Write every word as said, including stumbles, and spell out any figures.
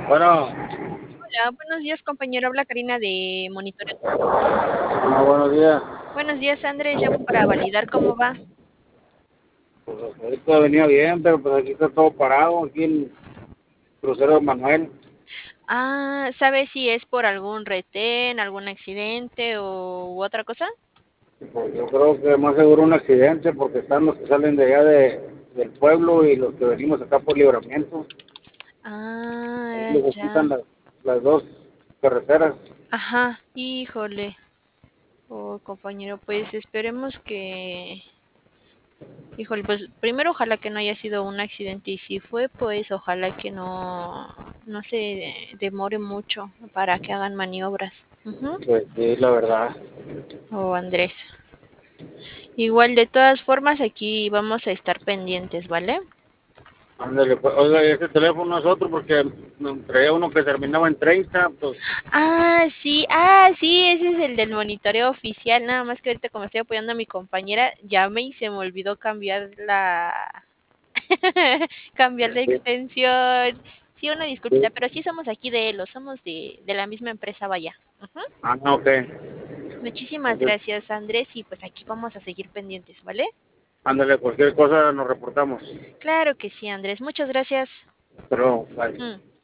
Bueno, Hola, buenos días, compañero. Habla Karina de Monitoreo. ah, buenos días. Buenos días, Andrés. Llamo para validar cómo va. Pues ahorita venía bien, pero pues aquí está todo parado, aquí en Crucero de Manuel. Ah, ¿sabe si es por algún retén, algún accidente o u otra cosa? Pues yo creo que más seguro un accidente, porque están los que salen de allá de, del pueblo y los que venimos acá por libramiento. Ahí Ah, les quitan ya. las, las dos carreteras. Ajá, híjole. Oh, compañero, pues esperemos que... Híjole, pues primero ojalá que no haya sido un accidente y si fue, pues ojalá que no, no se demore mucho para que hagan maniobras. Ujú. Pues sí, la verdad. Oh, Andrés. Igual, de todas formas, aquí vamos a estar pendientes, ¿vale? Ándale, pues, oiga, y ese teléfono es otro porque me traía uno que terminaba en treinta, pues, Ah, sí, ah, sí, ese es el del monitoreo oficial, nada más que ahorita como estoy apoyando a mi compañera, llamé y se me olvidó cambiar la, cambiar la sí, extensión. Sí, una disculpita, sí. pero sí somos aquí de Elo, somos de, de la misma empresa, vaya. Ujú. Ah, no, ok. Muchísimas Entonces, gracias, Andrés, y pues aquí vamos a seguir pendientes, ¿vale? ándale, cualquier cosa nos reportamos. Claro que sí, Andrés, muchas gracias. Pero, bye. Mm.